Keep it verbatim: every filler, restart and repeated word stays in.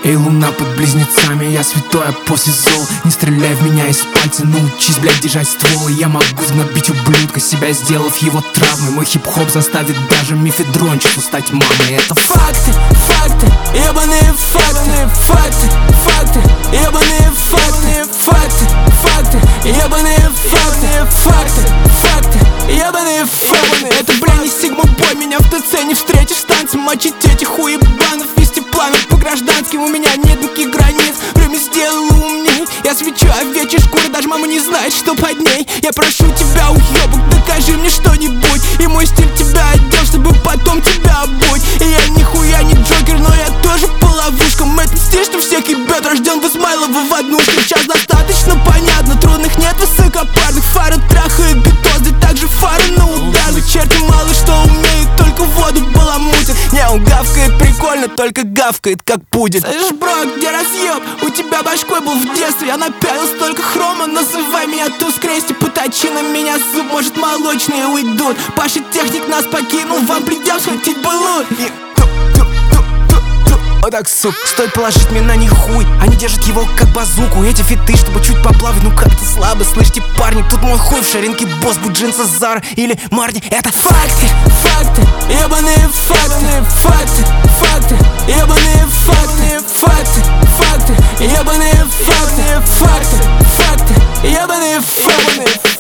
Эй, луна под близнецами, я святой, а после зол. Не стреляй в меня из пальца, научись, блядь, держать ствол. И я могу гнобить ублюдка, себя сделав его травмой. Мой хип-хоп заставит даже мефедрончику стать мамой. Это факты, факты, ебаные факты, факты, факты, ебаные факты, факты, факты, ебаные факты, факты, факты, ебаные факты. Это, бля, не сигма-бой, меня в ТЦ не встретишь в танце. Мочить этих уебанов, вести пламя по гражданским. У меня нет никаких границ, время сделало умней. Я свечу овечьей шкуры, даже мама не знает, что под ней. Я прошу тебя, уебок, докажи мне что-нибудь. И мой стиль тебя одел, чтобы потом тебя обуть. И я нихуя не Джокер, но я тоже по ловушкам. Этот стиль, что всех ебет, рожден в Измайлово в однушке. Сейчас достаточно понятно, трудных нет высокопарных. Фары трахают бетон, здесь также фары на ударных. Черти мало что умеют, только воду баламутят. Не, он гавкает прикольно, только гавкает как будет. Слышь, бро, где разъеб? У тебя башкой был в детстве. Я напялил столько хрома, называй меня туз крести. Поточи на меня зуб, может молочные уйдут. Паша техник нас покинул, вам придется схватить былут. Вот так, сук, стоит положить мне на них хуй. Они держат его как базуку. Эти фиты, чтобы чуть поплавать, ну как-то слабо. Слышите, парни, тут мой хуй в ширинке. Босс, будь джинса Зара или Марни. Это факты, факты, ебаные факты, факты, факты, ебаные факты, факты, факты, ебаные факты, факты, факты, ебаные факты.